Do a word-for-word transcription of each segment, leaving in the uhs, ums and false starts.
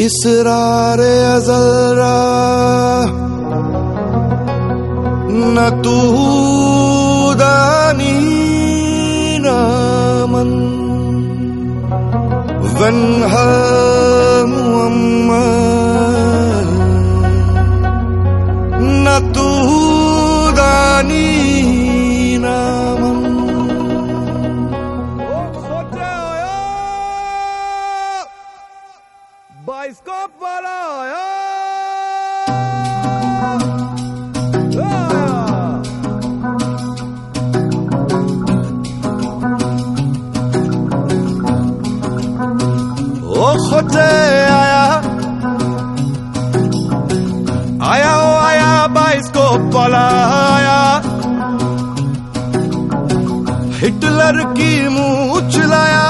इसरार अज़लरा न तू दानी न मन वन्हा मुअम्मल न तू दानी न मन। बाइस्कोप वाला आया। ओ खोटे आया आया ओ आया बाइस्कोप वाला आया। हिटलर की मूछ लाया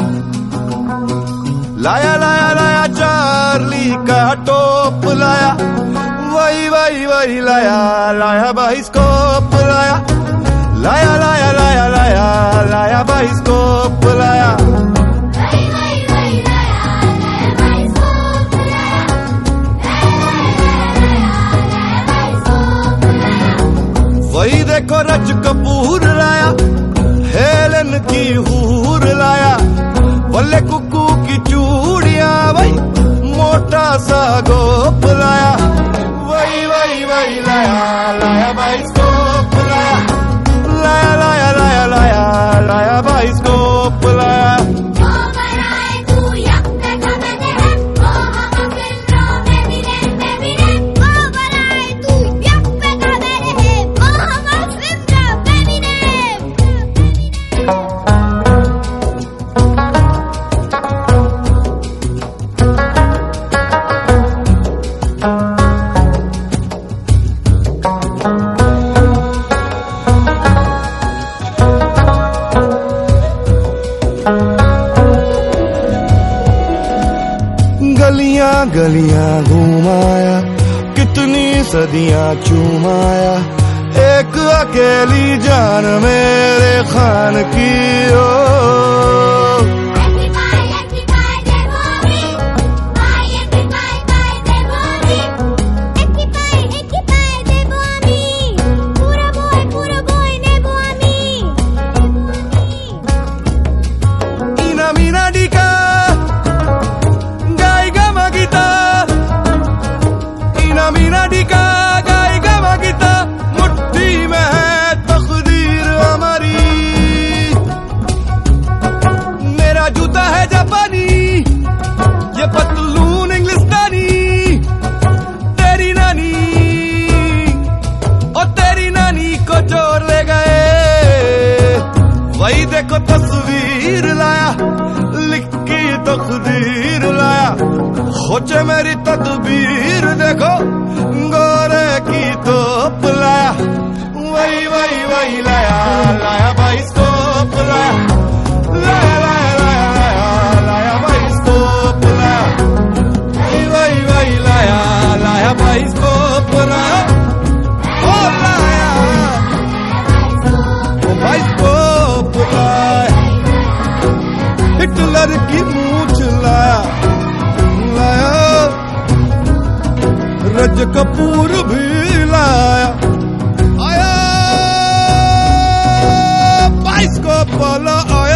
लाया लाया लाया चार्ली का टोप लाया। वही वही वही लाया लाया बाइस्कोप लाया लाया लाया लाया लाया लाया बाइस्कोप लाया। वही देखो रज कपूर लाया हेलन की हूर लाया। बल्ले कुकू की चूड़ियां वही मोटा सा गोप लाया। वही वही वही लाया लाया बाइस्कोप लाया लाया लाया लाया लाया लाया बाइस्कोप लाया। गलियां गलियां घुमाया कितनी सदियां चुमाया। एक अकेली जान मेरे खान की ओ। मीना डिका गाएगा मगीता मुट्ठी में है तकदीर हमारी। मेरा जूता है जापानी ये पतलून इंग्लिस्तानी। तेरी नानी और तेरी नानी को चोर ले गए। वही देखो तस्वीर लाया लिख की तकदीर लाया। खोचे मेरी तदबीर देखो गोरे की तोप लाया। वही वही वही लाया लाया बाइस्कोप लाया लाया लाया लाया लाया लाया बाइस्कोप लाया। वही वही वही लाया लाया बाइस्कोप लाया ओ लाया ओ बाइस्कोप लाया। हिटलर की मूछ लाया रज कपूर भी लाया आया बाइस्कोप वाला आया।